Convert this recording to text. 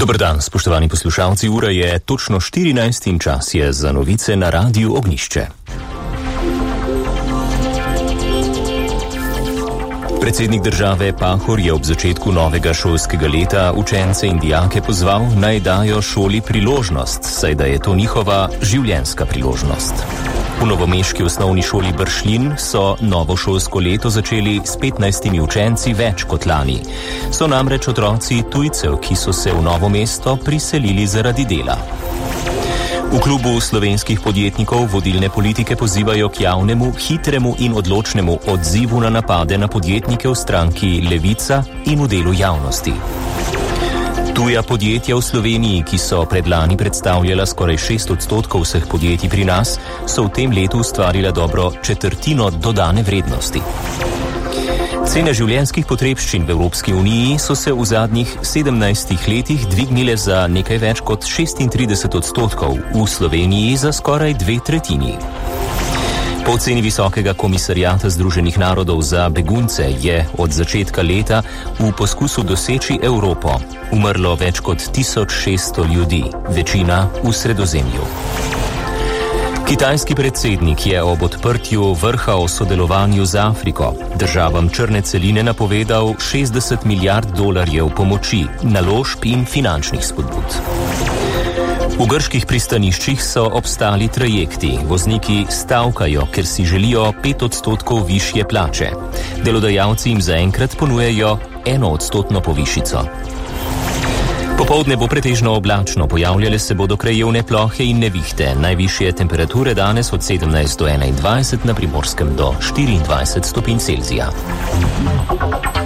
Dober dan, spoštovani poslušalci, ura je točno 14 in čas je za novice na Radiu Ognjišče. Predsednik države Pahor je ob začetku novega šolskega leta učence in dijake pozval, naj dajo šoli priložnost, saj da je to njihova življenjska priložnost. V novomeški osnovni šoli Bršljin so novo šolsko leto začeli s 15 učenci več kot lani. So namreč otroci tujcev, ki so se v Novo mesto priselili zaradi dela. V klubu slovenskih podjetnikov vodilne politike pozivajo k javnemu, hitremu in odločnemu odzivu na napade na podjetnike v stranki Levica in v delu javnosti. Tuja podjetja v Sloveniji, ki so predlani predstavljala skoraj 6% vseh podjetij pri nas, so v tem letu ustvarila dobro četrtino dodane vrednosti. Cene življenjskih potrebščin v Evropski uniji so se v zadnjih 17 letih dvignile za nekaj več kot 36%, v Sloveniji za skoraj 2/3. Po oceni Visokega komisariata Združenih narodov za begunce je od začetka leta v poskusu doseči Evropo umrlo več kot 1600 ljudi, večina v Sredozemlju. Kitajski predsednik je ob odprtju vrha o sodelovanju z Afriko državam črne celine napovedal $60 milijard pomoči, naložb in finančnih spodbud. V grških pristaniščih so obstali trajekti. Vozniki stavkajo, ker si želijo 5% višje plače. Delodajalci jim zaenkrat ponujajo 1% povišico. Popoldne bo pretežno oblačno, pojavljale se bodo krajevne plohe in nevihte. Najvišje temperature danes od 17 do 21, na Primorskem do 24 stopinj Celzija.